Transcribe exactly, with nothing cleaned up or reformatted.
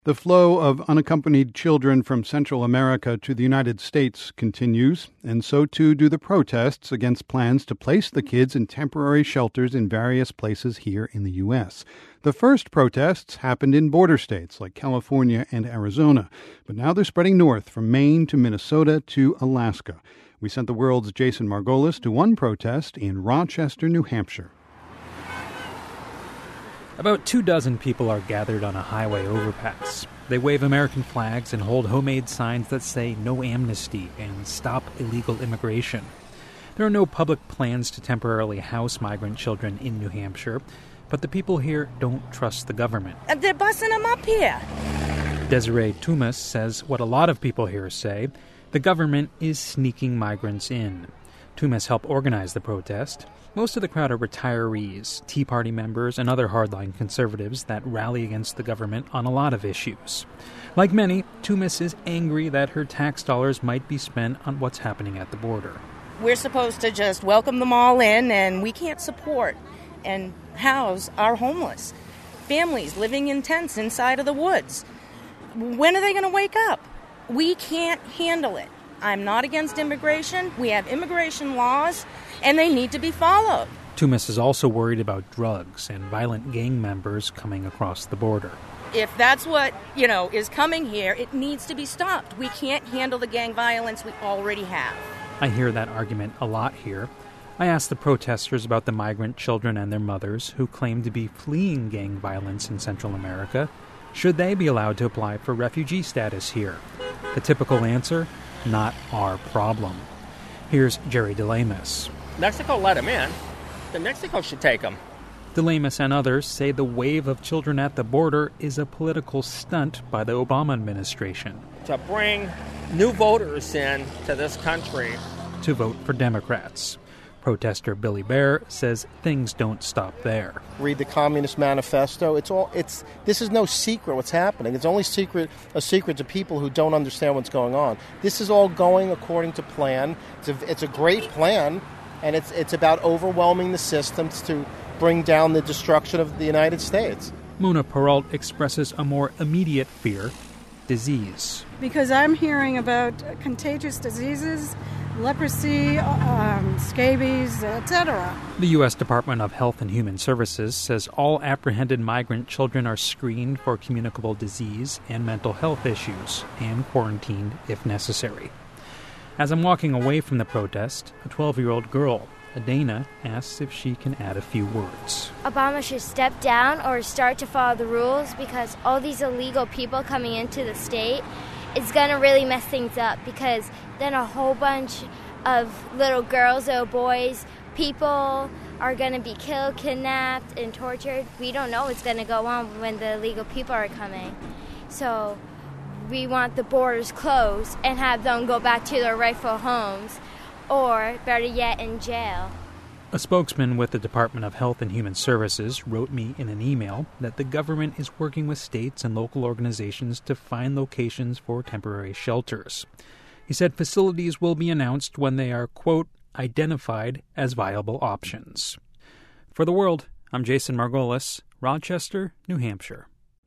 The flow of unaccompanied children from Central America to the United States continues, and so too do the protests against plans to place the kids in temporary shelters in various places here in the U S. The first protests happened in border states like California and Arizona, but now they're spreading north from Maine to Minnesota to Alaska. We sent the world's Jason Margolis to one protest in Rochester, New Hampshire. About two dozen people are gathered on a highway overpass. They wave American flags and hold homemade signs that say no amnesty and stop illegal immigration. There are no public plans to temporarily house migrant children in New Hampshire, but the people here don't trust the government. And they're busing them up here. Desiree Tumas says what a lot of people here say, the government is sneaking migrants in. Tumas helped organize the protest. Most of the crowd are retirees, Tea Party members, and other hardline conservatives that rally against the government on a lot of issues. Like many, Tumas is angry that her tax dollars might be spent on what's happening at the border. We're supposed to just welcome them all in, and we can't support and house our homeless families living in tents inside of the woods. When are they going to wake up? We can't handle it. I'm not against immigration. We have immigration laws, and they need to be followed. Tumas is also worried about drugs and violent gang members coming across the border. If that's what, you know, is coming here, it needs to be stopped. We can't handle the gang violence we already have. I hear that argument a lot here. I asked the protesters about the migrant children and their mothers who claim to be fleeing gang violence in Central America. Should they be allowed to apply for refugee status here? The typical answer? Not our problem. Here's Jerry DeLamus. Mexico let them in. Then Mexico should take them. DeLamus and others say the wave of children at the border is a political stunt by the Obama administration. To bring new voters in to this country. To vote for Democrats. Protester Billy Bear says things don't stop there. Read the Communist Manifesto. It's all. It's this is no secret what's happening. It's only secret a secret to people who don't understand what's going on. This is all going according to plan. It's a, it's a great plan, and it's it's about overwhelming the systems to bring down the destruction of the United States. Muna Peralt expresses a more immediate fear: disease. Because I'm hearing about contagious diseases, leprosy, um, scabies, et cetera. The U S Department of Health and Human Services says all apprehended migrant children are screened for communicable disease and mental health issues and quarantined if necessary. As I'm walking away from the protest, a twelve-year-old girl, Adana, asks if she can add a few words. Obama should step down or start to follow the rules because all these illegal people coming into the state is going to really mess things up because then a whole bunch of little girls, little boys, people are going to be killed, kidnapped, and tortured. We don't know what's going to go on when the illegal people are coming. So we want the borders closed and have them go back to their rightful homes or, better yet, in jail. A spokesman with the Department of Health and Human Services wrote me in an email that the government is working with states and local organizations to find locations for temporary shelters. He said facilities will be announced when they are, quote, identified as viable options. For The World, I'm Jason Margolis, Rochester, New Hampshire.